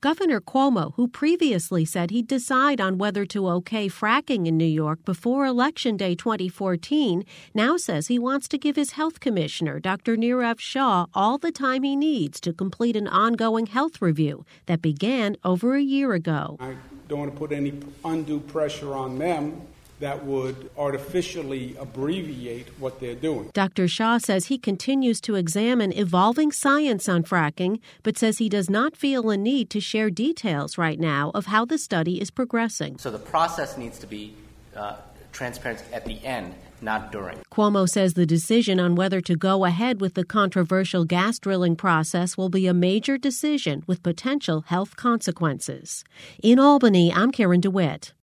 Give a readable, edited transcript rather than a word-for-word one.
Governor Cuomo, who previously said he'd decide on whether to okay fracking in New York before Election Day 2014, now says he wants to give his health commissioner, Dr. Nirav Shah, all the time he needs to complete an ongoing health review that began over a year ago. I don't want to put any undue pressure on them that would artificially abbreviate what they're doing. Dr. Shah says he continues to examine evolving science on fracking, but says he does not feel a need to share details right now of how the study is progressing. So the process needs to be transparent at the end, not during. Cuomo says the decision on whether to go ahead with the controversial gas drilling process will be a major decision with potential health consequences. In Albany, I'm Karen DeWitt.